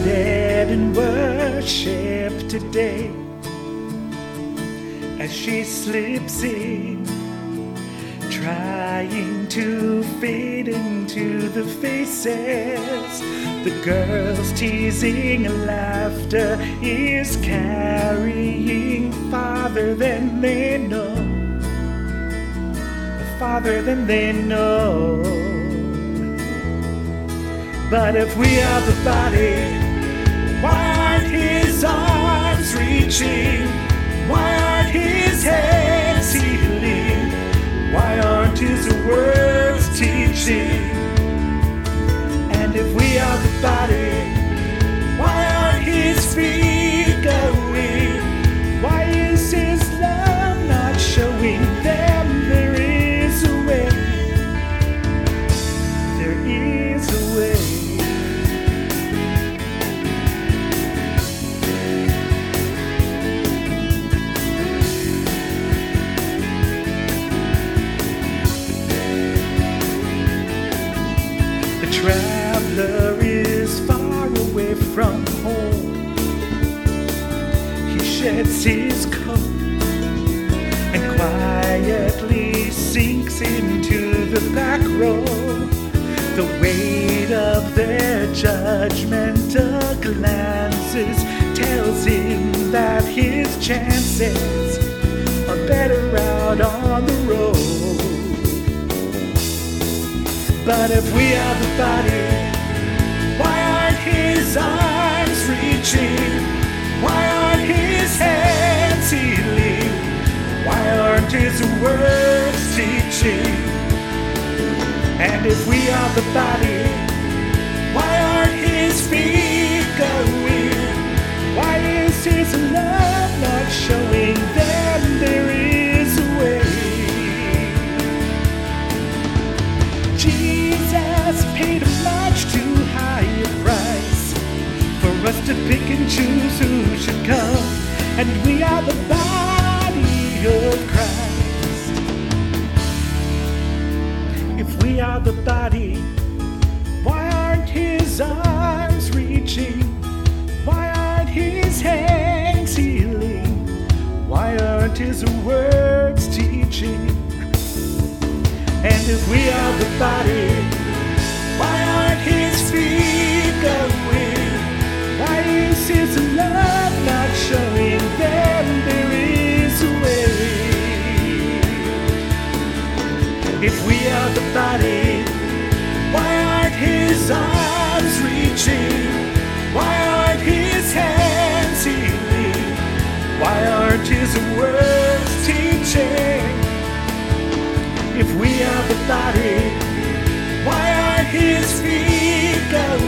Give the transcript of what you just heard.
started in worship today as she slips in, trying to fade into the faces. The girls teasing and laughter is carrying farther than they know, farther than they know. But if we are the body, why aren't his arms reaching? Why aren't his hands healing? Why aren't his words teaching? And if we are the body, why aren't his feet going? Why is his love not showing them there is a way? There is a way. The traveler is far away from home. He sheds his coat and quietly sinks into the back row. The weight of their judgmental glances tells him that his chances are better out on the road. But if we are the body, why aren't his arms reaching? Why aren't his hands healing? Why aren't his words teaching? And if we are the body, why aren't his feet going? Why is his love not showing them there is a way? Jesus paid a much too high a price for us to pick and choose who should come. And we are the body of Christ. If we are the body, why aren't his arms reaching? Why aren't his hands healing? Why aren't his words teaching? And if we are the body, why aren't his feet going? Why is his love not showing them there is a way? If we are the body, why aren't his arms reaching? Why aren't his hands healing? Why aren't his words teaching? If we are the body, why aren't his feet going?